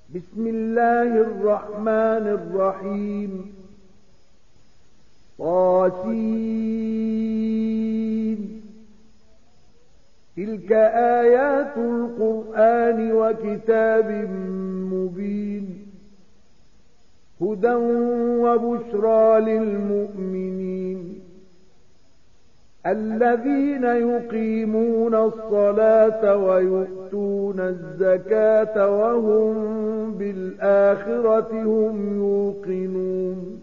بسم الله الرحمن الرحيم طاسين تلك آيات القرآن وكتاب مبين هدى وبشرى للمؤمنين الذين يقيمون الصلاة ويؤتون الزكاة وهم بالآخرة هم يوقنون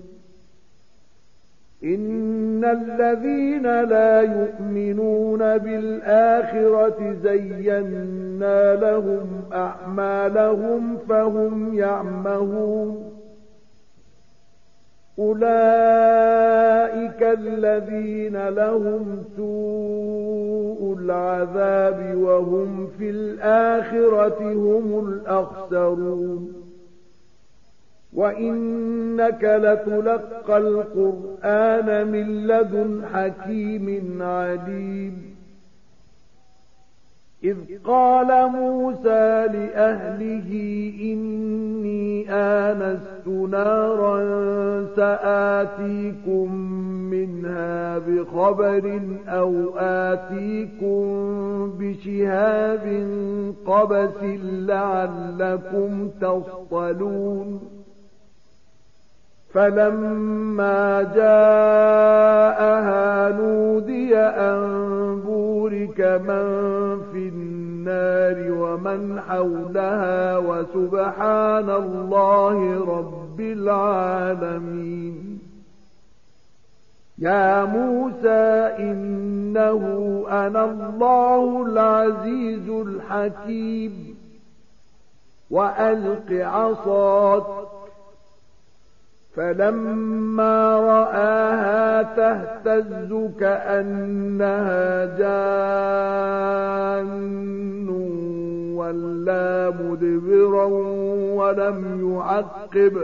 إن الذين لا يؤمنون بالآخرة زينا لهم أعمالهم فهم يعمهون أولئك الذين لهم سوء العذاب وهم في الآخرة هم الأخسرون وإنك لتلقى القرآن من لدن حكيم عليم إذ قال موسى لأهله إني آنست نارا سآتيكم منها بخبر أو آتيكم بشهاب قبس لعلكم تصطلون فلما جاءها نودي أن بورك من في النار ومن حولها وسبحان الله رب العالمين يا موسى إنه أنا الله العزيز الحكيم وألق عصاك فلما رآها تهتز كأنها جان ولا مدبرا ولم يعقب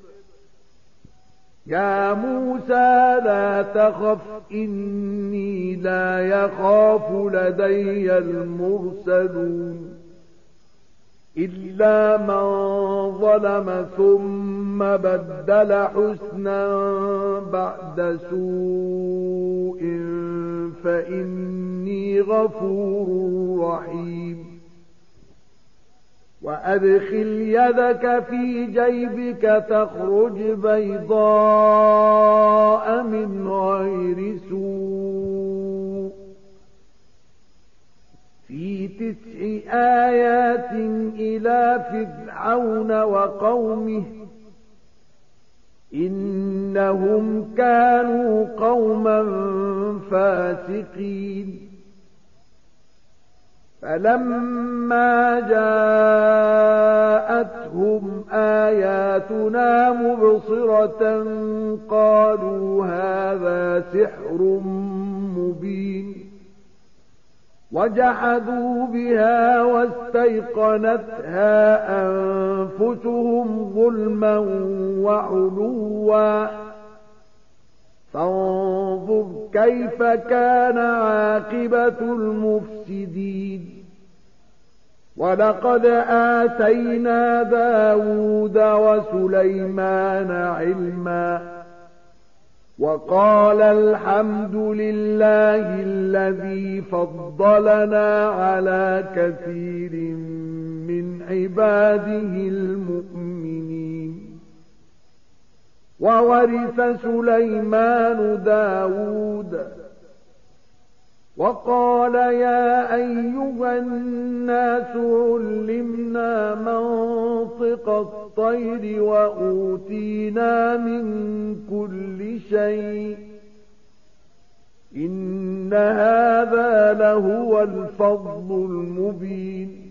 يا موسى لا تخف إني لا يخاف لدي المرسلون إلا من ظلم ثم بدل حسنا بعد سوء فإني غفور رحيم وأدخل يدك في جيبك تخرج بيضاء من غير سوء في 9 آيات إلى فرعون وقومه إنهم كانوا قوما فاسقين فلما جاءتهم آياتنا مبصرة قالوا هذا سحر مبين وجحدوا بها واستيقنتها أنفسهم ظلما وعلوا فانظر كيف كان عاقبة المفسدين ولقد آتينا داود وسليمان علما وقال الحمد لله الذي فضلنا على كثير من عباده المؤمنين وورث سليمان داود وقال يا أيها الناس علمنا منطق الطير وأوتينا من كل شيء إن هذا لهو الفضل المبين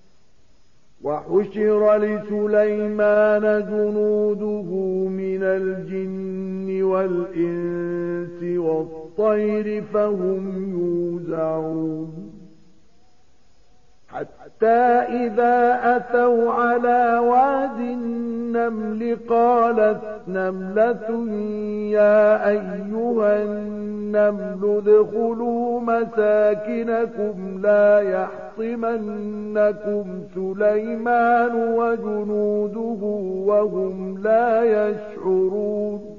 وحشر لسليمان جنوده من الجن والإنس والطير فهم يوزعون حتى إذا أتوا على واد النمل قالت نملة يا أيها النمل ادخلوا مساكنكم لا يحطمنكم سليمان وجنوده وهم لا يشعرون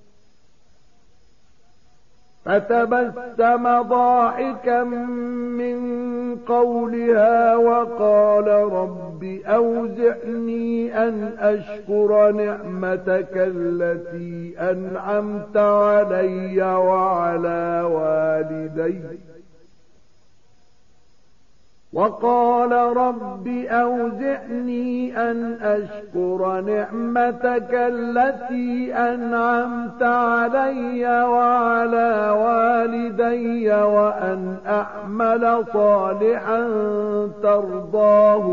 فتبسم ضاحكا من قولها وقال رب أوزعني أن أشكر نعمتك التي أنعمت علي وعلى والدي وقال رب أوزعني أن أشكر نعمتك التي أنعمت علي وعلى والدي وأن أعمل صالحا ترضاه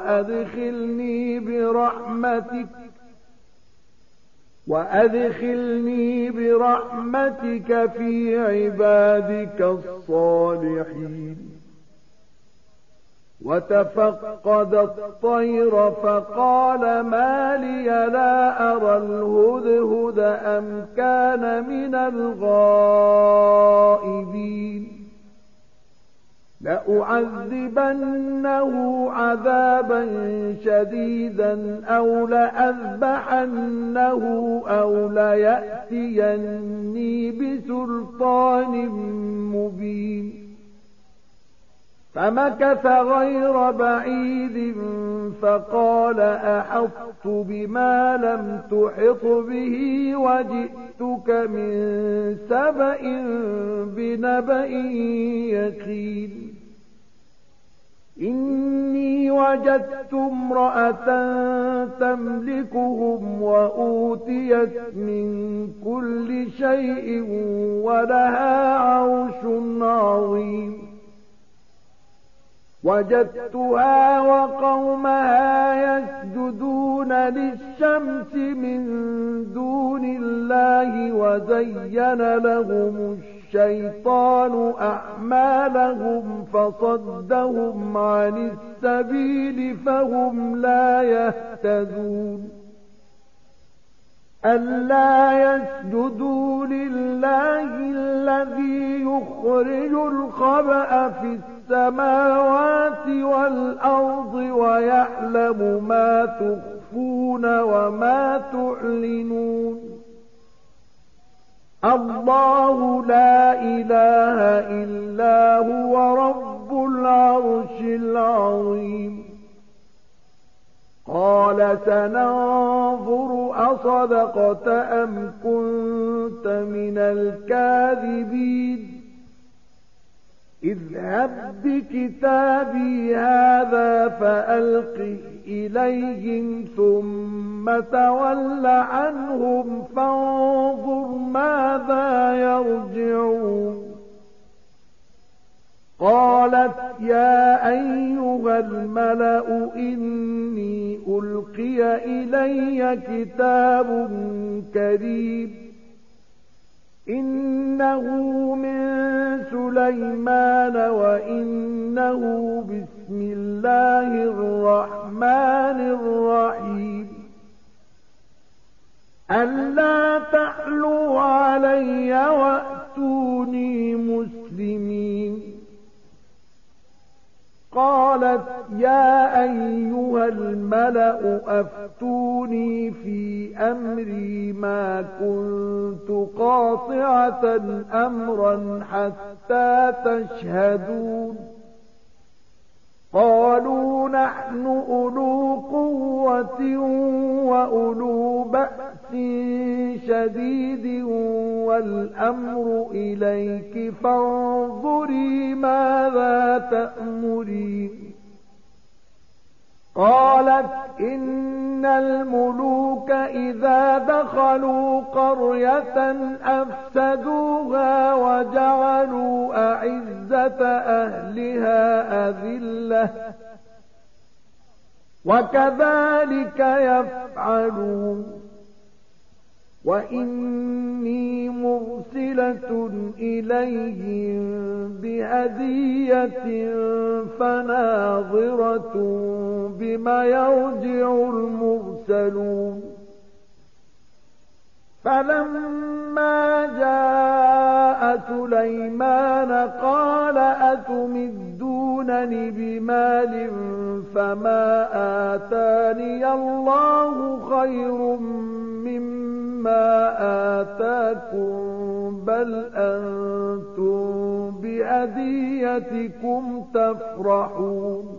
وأدخلني برحمتك في عبادك الصالحين وتفقد الطير فقال ما لي لا أرى الهدهد أم كان من الغائبين لأعذبنه عذابا شديدا أو لأذبحنه أو ليأتيني بسلطان مبين فمكث غير بعيد فقال أحطت بما لم تحط به وجئتك من سبأ بنبأ يقين إني وجدت امرأة تملكهم وأوتيت من كل شيء ولها عرش عظيم وجدتها وقومها يسجدون للشمس من دون الله وزين لهم الشيطان أعمالهم فصدهم عن السبيل فهم لا يهتدون ألا يسجدوا لله الذي يخرج الخبأ في السماوات والأرض ويعلم ما تخفون وما تعلنون الله لا إله إلا هو رب العرش العظيم قال سننظر أصدقت أم كنت من الكاذبين اذهب بكتابي هذا فألقه إليهم ثم تول عنهم فانظر ماذا يرجعون قالت يا أيها الملأ إني ألقي إلي كتاب كريم إنه من سليمان وإنه بسم الله الرحمن الرحيم ألا تعلوا علي وأتوني مسلمين قالت يا أيها الملأ أفتوني في أمري ما كنت قاطعة أمرا حتى تشهدون قالوا نحن أولو قوة وأولو بأس شديد والأمر إليك فانظري ماذا تأمرين قالت إن الملوك إذا دخلوا قرية أفسدوها وجعلوا أعزة أهلها أذلة وكذلك يفعلون وإني مرسلة إليهم بهدية فناظرة بما يرجع المرسلون فلما جاء سليمان قال أتمدونني بمال فما آتاني الله خير مما آتاكم بل أنتم بهديتكم تفرحون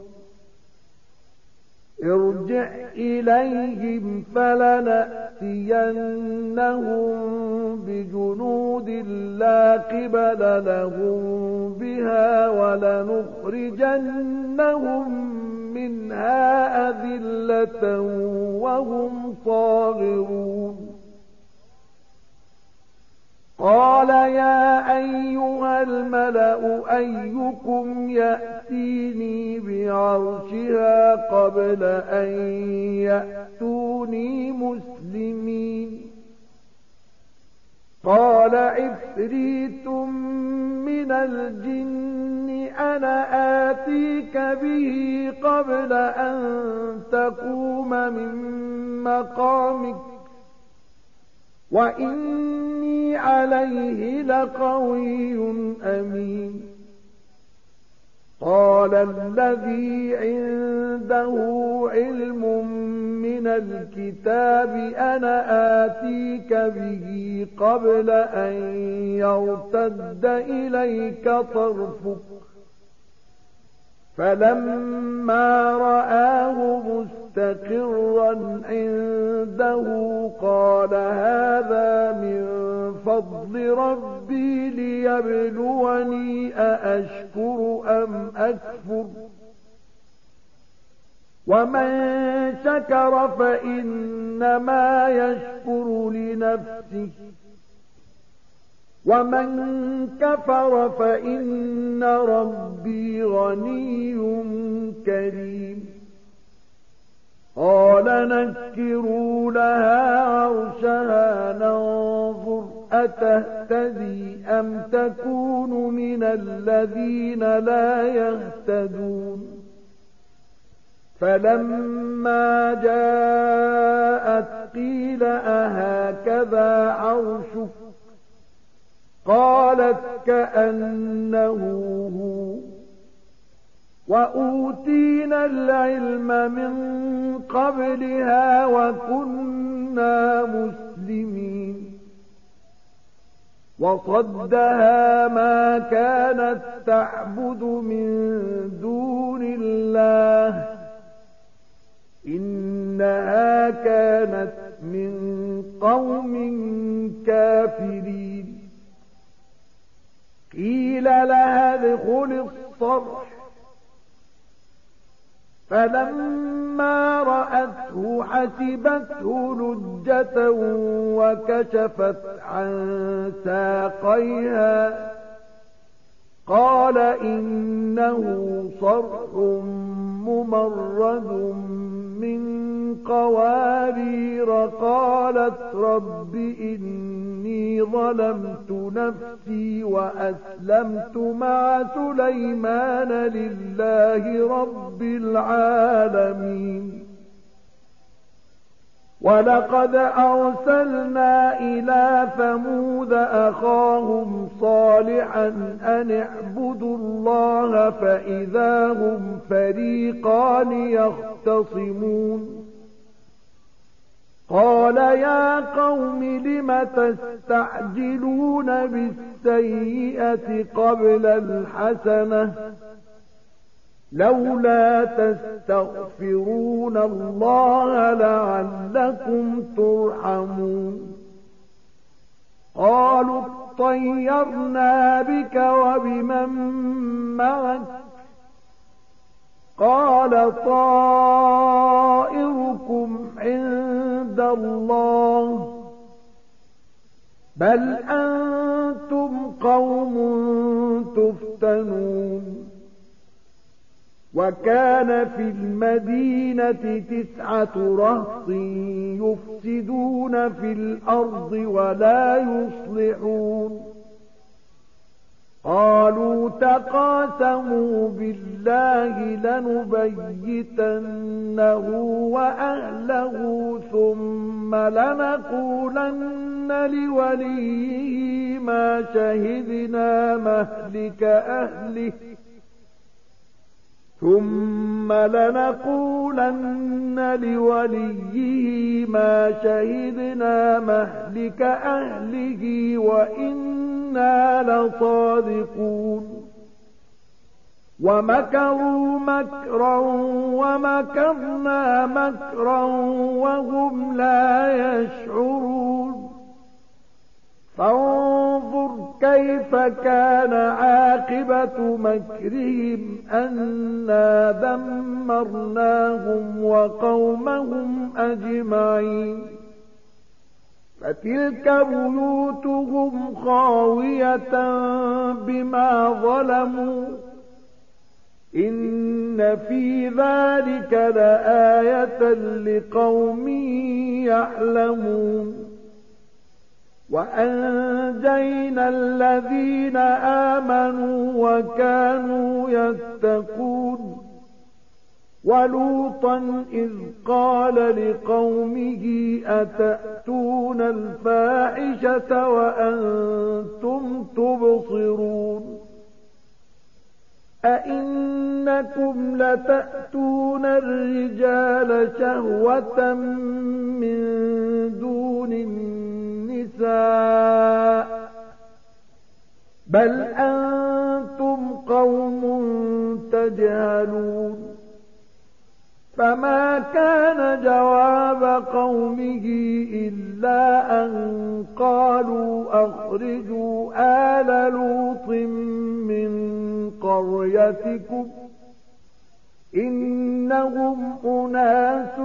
ارجع إليهم فلنأتينهم بجنود لا قبل لهم بها ولنخرجنهم منها أذلة وهم صاغرون قال يا أيها الملأ أيكم يأتيني بعرشها قبل أن يأتوني مسلمين قال عفريت من الجن أنا آتيك به قبل أن تقوم من مقامك وإني عليه لقوي أمين قال الذي عنده علم من الكتاب أنا آتيك به قبل أن يرتد إليك طرفك فلما رآه مستقرا عنده قال هذا من فضل ربي ليبلوني أأشكر أم أكفر ومن شكر فإنما يشكر لنفسه ومن كفر فإن ربي غني كريم قال نكروا لها عرشها ننظر أتهتدي أم تكون من الذين لا يهتدون فلما جاءت قيل أهكذا عرشك قالت كأنه هو وأوتينا العلم من قبلها وكنا مسلمين وصدها ما كانت تعبد من دون الله إنها كانت من قوم كافرين قيل لها ادخل الصرح فلما رأته حسبته لجة وكشفت عن ساقيها قال إنه صرح ممرد من قوارير قالت رب إني ظلمت نفسي وأسلمت مع سليمان لله رب العالمين ولقد أرسلنا إلى ثمود أخاهم صالحا أن اعبدوا الله فإذا هم فريقان يختصمون قال يا قوم لم تستعجلون بالسيئة قبل الحسنة لولا تستغفرون الله لعلكم ترحمون قالوا اطيرنا بك وبمن معك قال طائركم عند الله بل أنتم قوم تفتنون وكان في المدينة 9 رهط يفسدون في الأرض ولا يصلحون قالوا تقاسموا بالله لنبيتنه وأهله ثم لنقولن لوليه ما شهدنا مهلك أهله وإنا لصادقون ومكروا مكرا ومكرنا مكرا وهم لا يشعرون فانظر كيف كان عاقبة مكرهم أنا دمرناهم وقومهم أجمعين فتلك بيوتهم خاوية بما ظلموا إن في ذلك لآية لقوم يعلمون وأنجينا الذين آمنوا وكانوا يتقون ولوطا إذ قال لقومه أتأتون الفاحشة وأنتم تبصرون أئنكم لتأتون الرجال شهوة من دون النساء بل أنتم قوم تجهلون فما كان جواب قومه إلا أن قالوا أخرجوا آل لوط من قريتكم إنهم أناس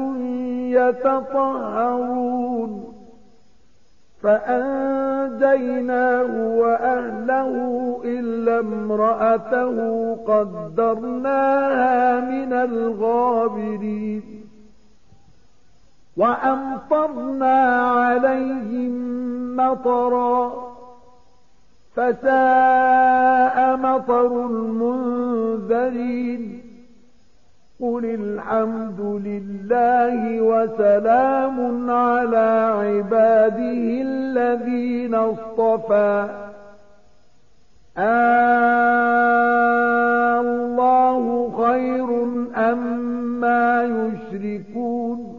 يتطهرون فأنجيناه وأهله إلا امرأته قدرناها من الغابرين وأمطرنا عليهم مطرا فساء مطر المنذرين قل الحمد لله وسلام على عباده الذين اصطفى الله خير أما يشركون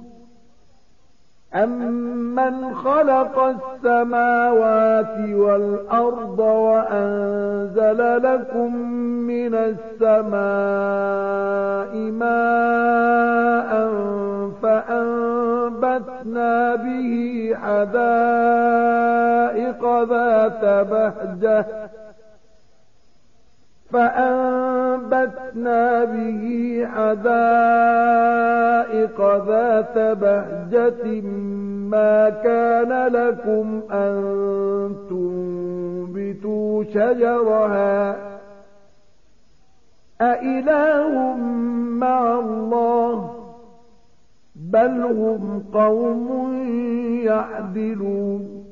أمن خلق السماوات والأرض وأنزل لكم من السماء ماء فأنبتنا به حدائق ذات بهجة ما كان لكم أن تنبتوا شجرها أإله مع الله بل هم قوم يعدلون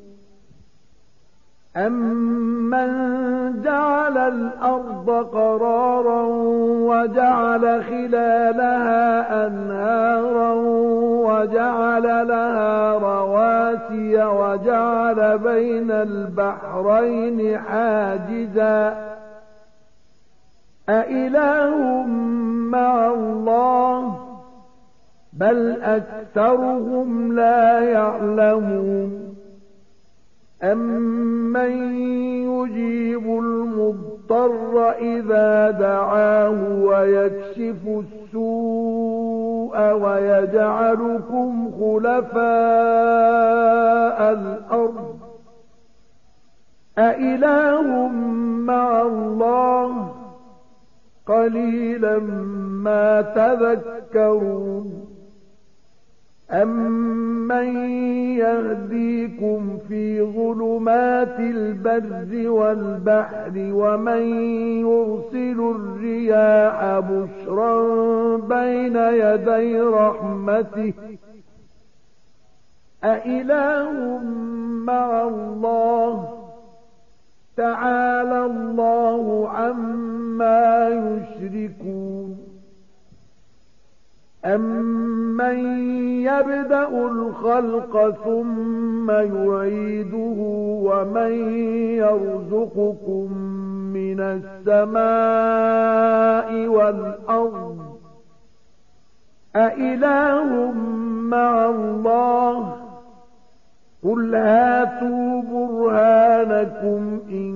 أمن جعل الأرض قرارا وجعل خلالها أنهارا وجعل لها رواسي وجعل بين البحرين حاجزا أإله مع الله بل أكثرهم لا يعلمون أمن يجيب المضطر إذا دعاه ويكشف السوء ويجعلكم خلفاء الأرض أإله مع الله قليلا ما تذكرون أَمَّن يَهْدِيكُمْ فِي ظُلُمَاتِ الْبَرِّ وَالْبَحْرِ وَمَن يُرْسِلُ الرِّيَاحَ بُشْرًا بَيْنَ يَدَيْ رَحْمَتِهِ أَإِلَٰهٌ مَّعَ اللَّهِ تَعَالَى اللَّهُ عَمَّا يُشْرِكُونَ أَمَّن يَبْدَأُ الْخَلْقَ ثُمَّ يُعِيدُهُ وَمَن يَرْزُقُكُم مِّنَ السَّمَاءِ وَالْأَرْضِ أَإِلَٰهٌ مَّعَ اللَّهِ قُلْ هَاتُوا بُرْهَانَكُمْ إِن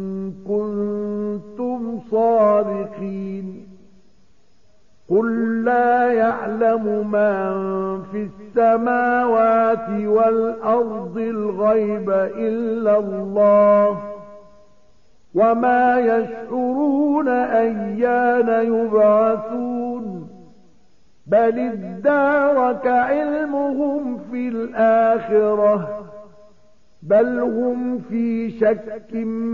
كُنتُمْ صَادِقِينَ قُل لَّا يَعْلَمُ مَن فِي السَّمَاوَاتِ وَالْأَرْضِ الْغَيْبَ إِلَّا اللَّهُ وَمَا يَشْعُرُونَ أَيَّانَ يُبْعَثُونَ بَلِ ادَّارَكَ عِلْمُهُمْ فِي الْآخِرَةِ بَلْ هُمْ فِي شَكٍّ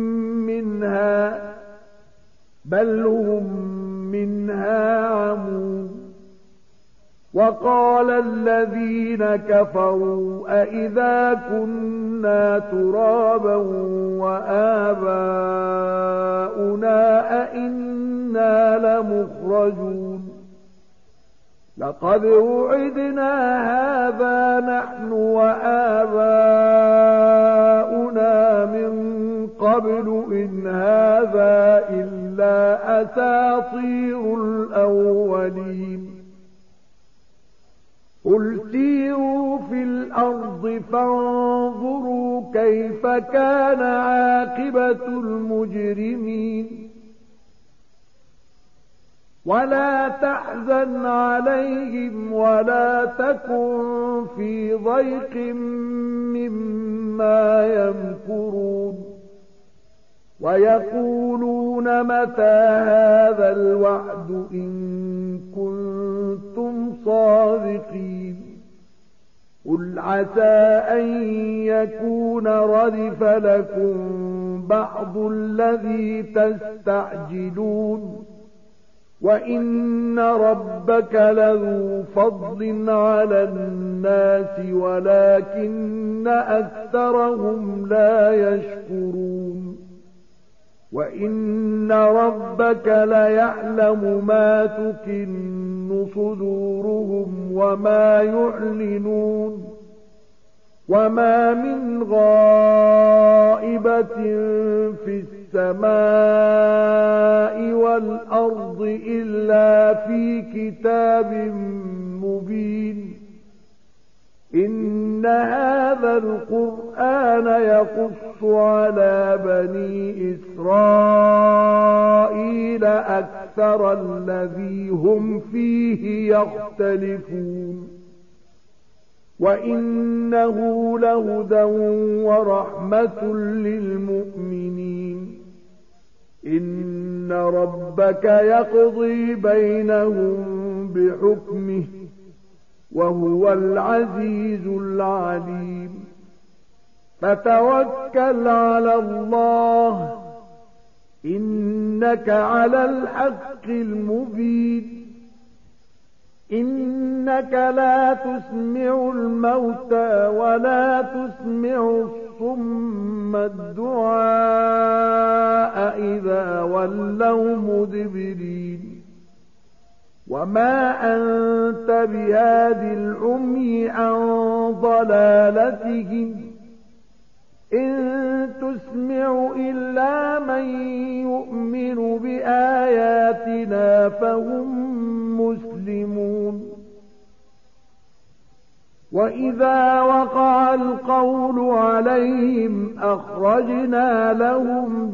منها عمون وقال الذين كفروا أئذا كنا ترابا وآباؤنا أئنا لمخرجون لقد وعدنا هذا نحن وآباؤنا من قبل إن هذا إلا أساطير الأولين قل سيروا في الأرض فانظروا كيف كان عاقبة المجرمين ولا تحزن عليهم ولا تكن في ضيق مما يمكرون ويقولون متى هذا الوعد إن كنتم صادقين قل عسى أن يكون ردف لكم بعض الذي تستعجلون وَإِنَّ رَبَّكَ لَذُو فَضْلٍ عَلَى النَّاسِ وَلَكِنَّ أَكْثَرَهُمْ لَا يَشْكُرُونَ وَإِنَّ رَبَّكَ لَيَعْلَمُ مَا تُكِنُّ صُدُورُهُمْ وَمَا يُعْلِنُونَ وَمَا مِنْ غَائِبَةٍ فِي السَّمَاءِ وَالْأَرْضِ إِلَّا في كِتَابٍ مُبِينٍ إِنَّ هَذَا الْقُرْآنَ يَقُصُّ عَلَى بَنِي إِسْرَائِيلَ أَكْثَرَ الَّذِي هُمْ فِيهِ يَخْتَلِفُونَ وَإِنَّهُ لَهُدًى وَرَحْمَةٌ لِلْمُؤْمِنِينَ إِنَّ رَبَّكَ يَقْضِي بَيْنَهُم بِحُكْمِهِ وَهُوَ الْعَزِيزُ الْعَلِيمُ فَتَوَكَّلْ عَلَى اللَّهِ إِنَّكَ عَلَى الْحَقِّ الْمُبِينِ إِنَّكَ لا تسمع الموتى ولا تسمع الصم الدعاء إذا ولوا مدبرين وما أنت بهاد العمي عن ضلالتهم إن تسمع إلا من يؤمن بآياتنا فهم مسلمون وإذا وقع القول عليهم أخرجنا لهم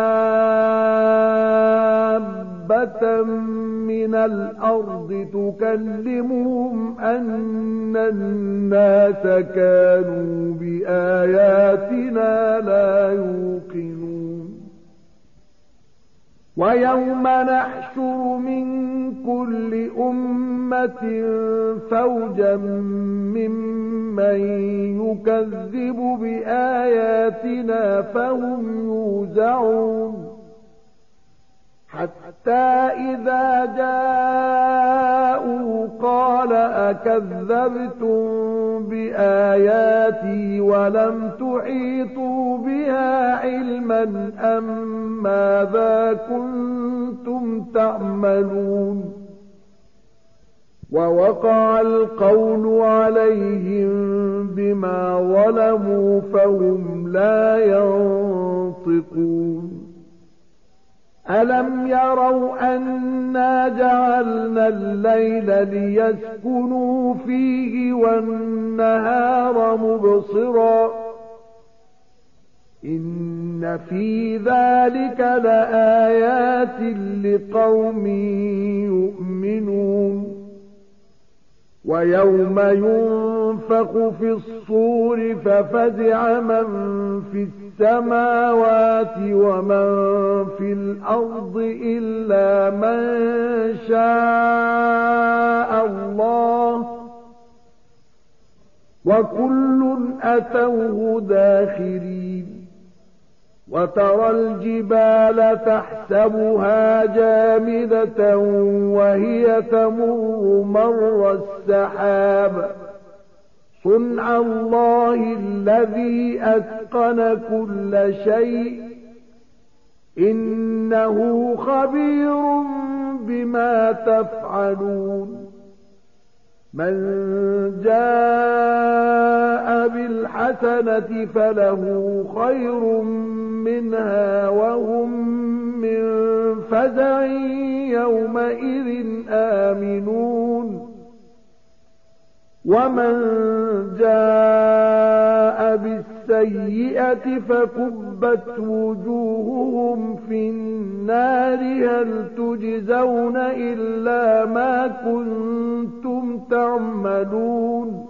دابة من الأرض تكلمهم أن الناس كانوا بآياتنا لا يوقنون ويوم نحشر من كل أمة فوجا ممن يكذب بآياتنا فهم يوزعون حتى إذا جاءوا قال أكذبتم بآياتي ولم تحيطوا بها علما أم ماذا كنتم تعملون ووقع القول عليهم بما ظلموا فهم لا ينطقون ألم يروا أنا جعلنا الليل ليسكنوا فيه والنهار مبصرا إن في ذلك لآيات لقوم يؤمنون ويوم ينفخ في الصور ففزع من في السماوات ومن في الأرض إلا من شاء الله وكل أتوه داخرين وترى الجبال تحسبها جامدة وهي تمر مر السحاب صنع الله الذي أتقن كل شيء إنه خبير بما تفعلون من جاء بالحسنة فله خير منها وهم من فزع يومئذ آمنون ومن جاء بالسيئة فكبت وجوههم في النار هل تجزون إلا ما كنتم تعملون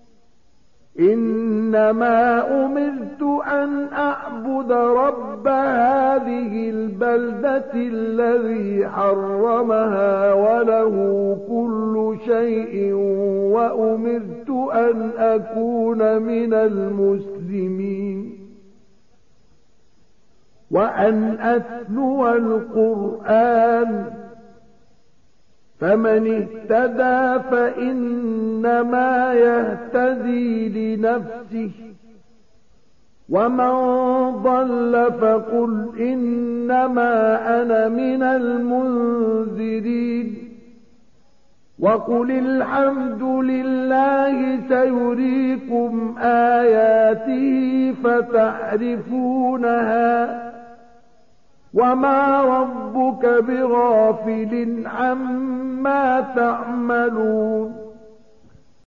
إنما أمرت أن أعبد رب هذه البلدة الذي حرمها وله كل شيء وأمرت أن أكون من المسلمين وأن أتلو القرآن فمن اهتدى فإنما يهتدي لنفسه ومن ضل فقل إنما أنا من المنذرين وقل الحمد لله سيريكم آياته فتعرفونها وما ربك بغافل عما تعملون